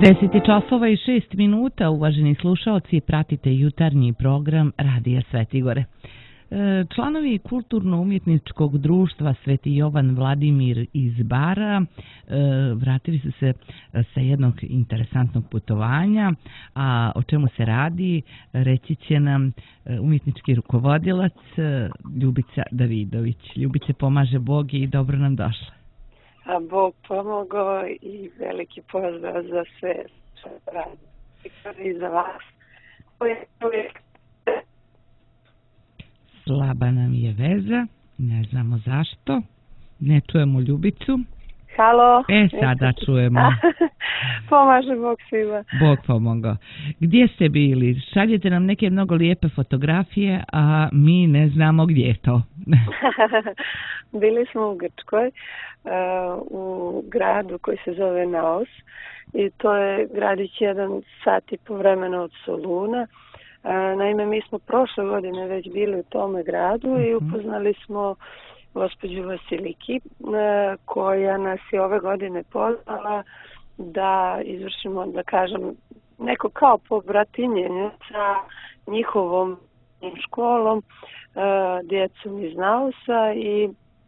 10:06, uvaženi slušaoci, pratite jutarnji program Radija Svetigore. Članovi Kulturno-umjetničkog društva Sveti Jovan Vladimir iz Bara vratili su se sa jednog interesantnog putovanja, a o čemu se radi reći će nam umjetnički rukovodilac Ljubica Davidović. Ljubice, pomaže Bog i dobro nam došla. A Bog pomogao i veliki pozdrav za sve što radi i za vas. Slaba nam je veza, ne znamo zašto, ne čujemo Ljubicu. Halo. Sada čujemo. Pomaže Bog svima. Bog pomogao. Gdje ste bili? Šaljete nam neke mnogo lijepe fotografije, a mi ne znamo gdje je to. Bili smo u Grčkoj, u gradu koji se zove Naos, i to je gradić 1 sat i po vremena od Soluna. Naime, mi smo prošle godine već bili u tome gradu i upoznali smo gospođu Vasiliki, koja nas je ove godine pozvala da izvršimo, da kažem, neko kao pobratimljenje sa njihovom školom, djecom iz Nausa i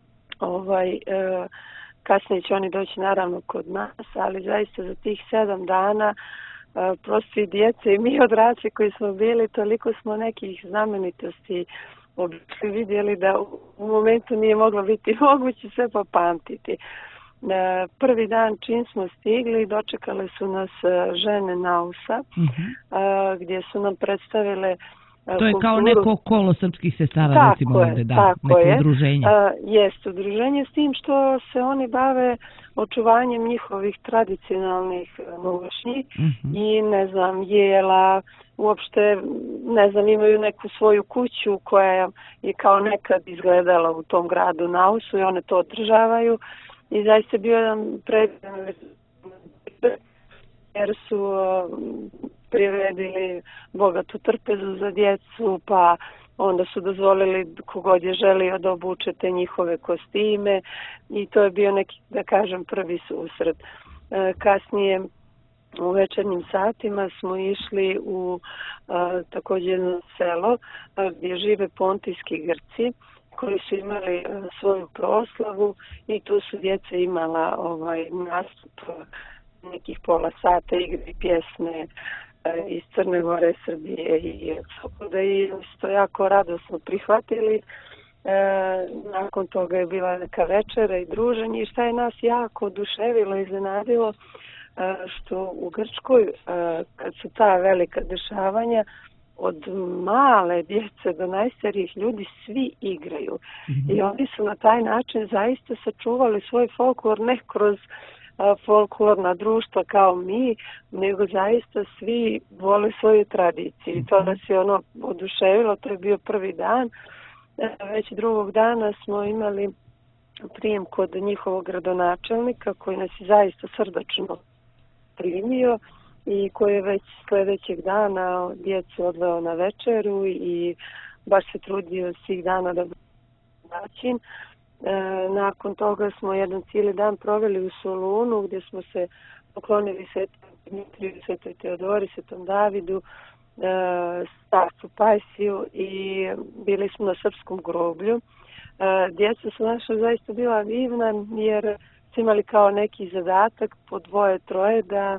kasnije će oni doći naravno kod nas, ali zaista za tih 7 dana prosto i djece i mi odrasli koji smo bili, toliko smo nekih znamenitosti vidjeli da u momentu nije moglo biti moguće sve popamtiti. Prvi dan čim smo stigli, dočekale su nas žene Nausa, gdje su nam predstavile to je kao neko kolo srpskih sestara, recimo ovdje, da, neko udruženje. Jeste udruženje, s tim što se oni bave očuvanjem njihovih tradicionalnih nošnji i, ne znam, jela, uopšte, ne znam, imaju neku svoju kuću koja je kao nekad izgledala u tom gradu Nausu i one to održavaju i zaista bio jedan predivan jer su priredili bogatu trpezu za djecu, pa onda su dozvolili kogod je želio da obuče te njihove kostime i to je bio neki, da kažem, prvi susret. Kasnije u večernjim satima smo išli u također jedno selo gdje žive Pontijski Grci koji su imali svoju proslavu i tu su djeca imala nastup nekih pola sata, igre i pjesme iz Crne Gore, Srbije i Sokoda i to jako radosno prihvatili. Nakon toga je bila neka večera i druženje i šta je nas jako oduševilo i iznenadilo što u Grčkoj kad su ta velika dešavanja od male djece do najstarijih ljudi svi igraju i oni su na taj način zaista sačuvali svoj folklor ne kroz folklorna društva kao mi, nego zaista svi vole svoju tradiciju i to nas je oduševilo, to je bio prvi dan. Već drugog dana smo imali prijem kod njihovog gradonačelnika koji nas je zaista srdačno primio i koji je već sljedećeg dana djecu odveo na večeru i baš se trudio svih dana da način. Nakon toga smo jedan cijeli dan proveli u Solunu gdje smo se poklonili Svetom Dimitriju, Svetoj Teodori, Svetom Davidu, starcu Pajsiju i bili smo na srpskom groblju. Djeca su naša zaista bila divna jer su imali kao neki zadatak po 2-3 da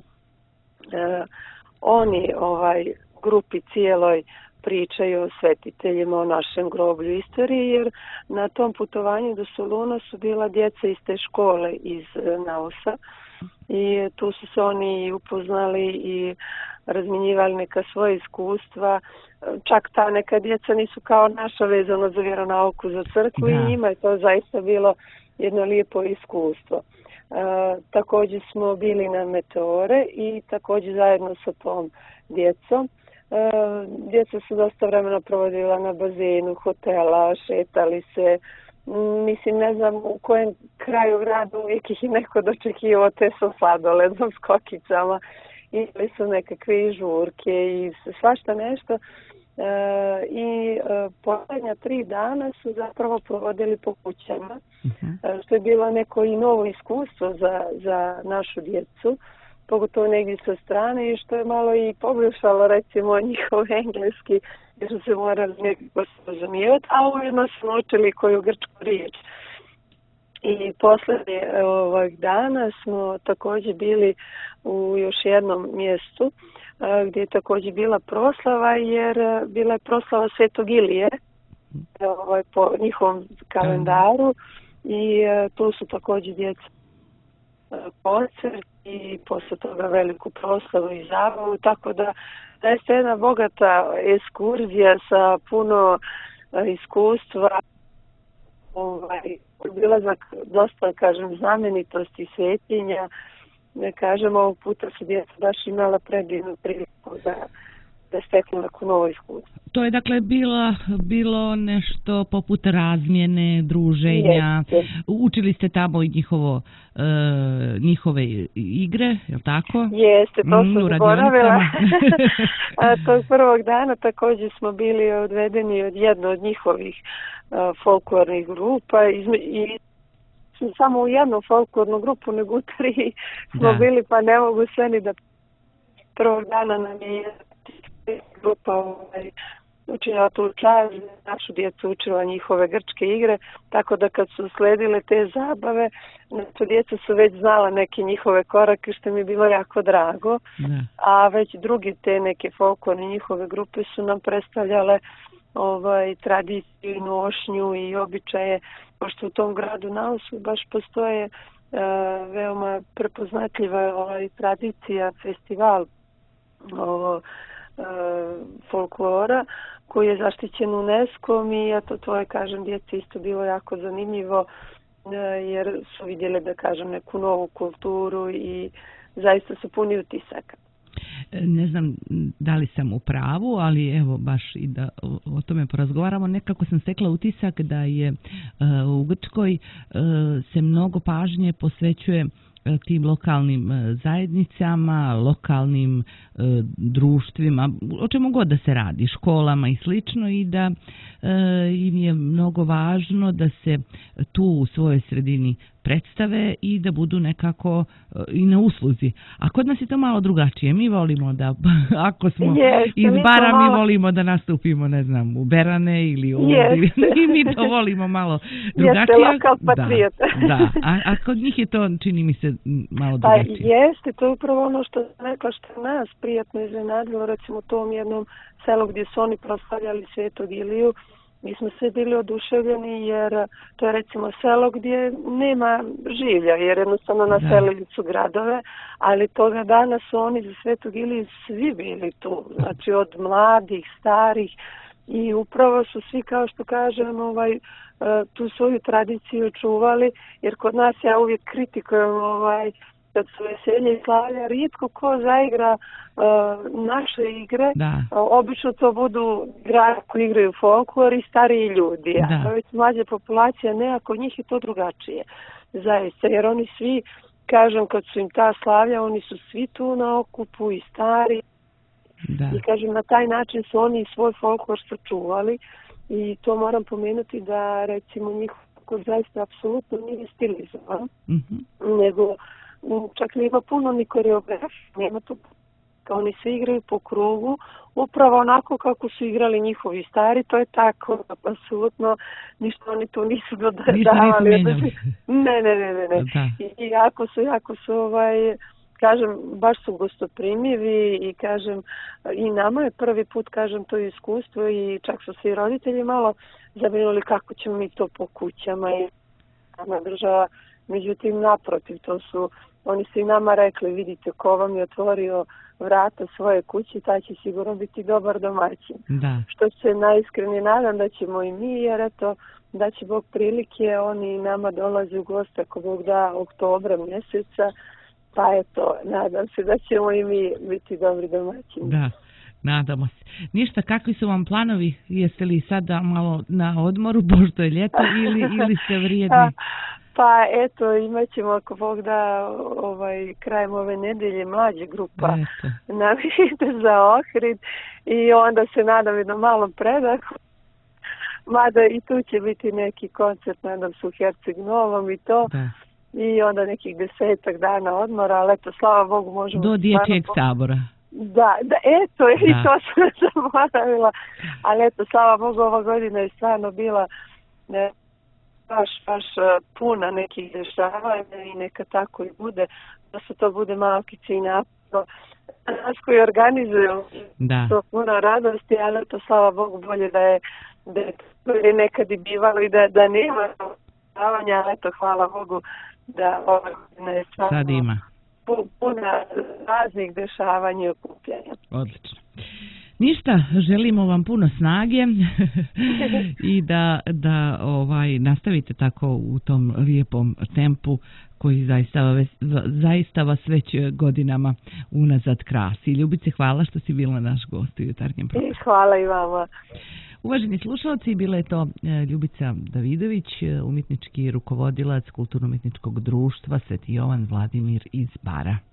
oni grupi cijeloj pričaju o svetiteljima, o našem groblju istoriji, jer na tom putovanju do Soluna su bila djeca iz te škole iz Nausa i tu su se oni upoznali i razmjenjivali neka svoje iskustva. Čak ta neka djeca nisu kao naša vezana za vjeronauku, za crkvu i njima je to zaista bilo jedno lijepo iskustvo. Također smo bili na Meteore i također zajedno sa tom djecom. Djeca su dosta vremena provodila na bazenu hotela, šetali se. Mislim, ne znam u kojem kraju grada uvijek ih neko dočekivao te sa sladoledom, skokicama. Imali su nekakve žurke i svašta nešto. I posljednja 3 dana su zapravo provodili po kućama, što je bilo neko i novo iskustvo za našu djecu. pogotovo negdje sa strane i što je malo i poboljšalo recimo njihov engleski jer su se morali nekako razumijevati, a ujedno su naučili koju grčku riječ. I posljednje ovog dana smo također bili u još jednom mjestu gdje je također bila proslava jer bila je proslava Svetog Ilije po njihovom kalendaru i tu su također djeca koncert i posle toga veliku proslavu i zabavu, tako da je jedna bogata ekskurzija sa puno iskustva, obilazak dosta, kažem, znamenitosti svetinja. Ne kažem, ovog puta su djeca baš imala predivnu priliku da steknu neko novo iskustvo. To je dakle bilo nešto poput razmjene, druženja. Jeste. Učili ste tamo i njihove igre, je li tako? Jeste, to sam zaboravila. Tog prvog dana također smo bili odvedeni od jedne od njihovih folklornih grupa i samo u jednu folklornu grupu, nego u 3 smo bili, pa ne mogu sve ni da prvog dana nam je grupa učila tu čast, našu djecu učila njihove grčke igre, tako da kad su sledile te zabave, naša djeca su već znala neke njihove korake, što mi je bilo jako drago, a već drugi te neke folklorne njihove grupe su nam predstavljale tradiciju, nošnju i običaje, pošto u tom gradu Nausu baš postoje veoma prepoznatljiva tradicija, festival folklora koji je zaštićen UNESCO-om i eto to je, kažem, djeci isto bilo jako zanimljivo jer su vidjeli, da kažem, neku novu kulturu i zaista su puni utisaka. Ne znam da li sam u pravu, ali evo baš i da o tome porazgovaramo. Nekako sam stekla utisak da je u Grčkoj se mnogo pažnje posvećuje tim lokalnim zajednicama, lokalnim društvima, o čemu god da se radi, školama i slično, i da im je mnogo važno da se tu u svojoj sredini predstave i da budu nekako i na usluzi. A kod nas je to malo drugačije. Mi volimo da, ako smo iz Bara, mi volimo da nastupimo, ne znam, u Berane ili ovdje. I mi to volimo malo drugačije. Jeste lokal patriota. Da. A kod njih je to, čini mi se, malo drugačije. Pa jeste, to je upravo ono što sam rekla, što je nas prijatno iznenadilo, recimo u tom jednom selu gdje su oni proslavljali Svetog Iliju. Mi smo sve bili oduševljeni jer to je recimo selo gdje nema življa, jer jednostavno naselili su gradove, ali toga dana su oni za Svetog Iliju svi bili tu, znači od mladih, starih, i upravo su svi, kao što kažem, tu svoju tradiciju čuvali, jer kod nas ja uvijek kritikujem kad su veselje i slavlja, rijetko ko zaigra naše igre. Obično to budu igrači koji igraju folklor i stariji ljudi. A već mlađa populacija, ne, kod njih je to drugačije. Zaista, jer oni svi, kažem, kad su im ta slavlja, oni su svi tu na okupu i stari. I kažem, na taj način su oni svoj folklor sačuvali i to moram pomenuti da, recimo, njihov folklor zaista apsolutno nije stilizovan, nego čak nema puno ni koreografije, nema tu, oni se igraju po krugu, upravo onako kako su igrali njihovi stari, to je tako, apsolutno, ništa oni tu nisu dodavali. Ne. I jako su, kažem, baš su gostoprimivi i kažem, i nama je prvi put, kažem, to iskustvo i čak su se i roditelji malo zabrinuli kako ćemo mi to po kućama i sama država. Međutim, naprotiv, oni su i nama rekli, vidite, ko vam je otvorio vrata svoje kuće, taj će sigurno biti dobar domaćin. Što se najiskrenije nadam da ćemo i mi, jer eto, da će Bog prilike, oni nama dolaze u goste, ako Bog da, oktobra mjeseca, pa eto, nadam se da ćemo i mi biti dobri domaćini. Da, nadamo se. Ništa, kakvi su vam planovi? Jeste li sada malo na odmoru, pošto je ljeto, ili ste vrijedni? Pa eto, imat ćemo, ako Bog da, krajem ove nedelje mlađa grupa nam ide za Ohrid i onda se nadam jednom malom predahu. Mada i tu će biti neki koncert, nadam se, u Herceg Novom i to. i onda nekih 10 dana odmora, ali eto, slava Bogu, možemo... Do dječjeg sabora. Da, eto, i to sam zaboravila, ali eto, slava Bogu, ova godina je stvarno bila baš puna nekih dešavanja i neka tako i bude, da se to bude malkice i napravo. Nas koji organizuju to puno radosti, ali eto, slava Bogu, bolje da je nekad i bivalo i da nema dešavanja, ali eto, hvala Bogu da ova godina je stvarno puna raznih dešavanja i okupljanja. Odlično. Ništa, želimo vam puno snage i da nastavite tako u tom lijepom tempu koji zaista vas već godinama unazad krasi. Ljubice, hvala što si bila naš gost u jutarnjem programu. Hvala i vama. Uvaženi slušalci, bila je to Ljubica Davidović, umjetnički rukovodilac Kulturno-umjetničkog društva Sveti Jovan Vladimir iz Bara.